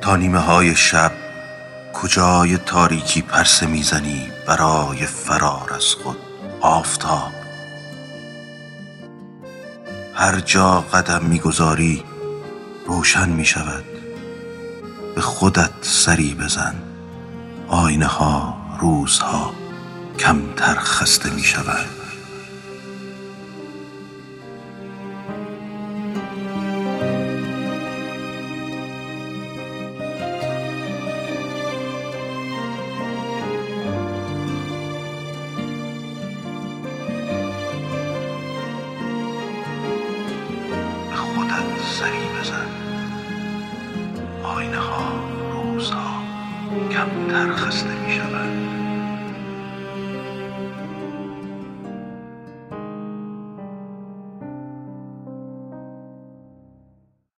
تا نیمه های شب کجای تاریکی پرسه میزنی برای فرار از خود آفتاب؟ هر جا قدم میگذاری روشن میشود، به خودت سری بزن، آینه ها روزها کمتر خسته میشود. سری بزن، آینه ها روزها کمتر خسته می شود.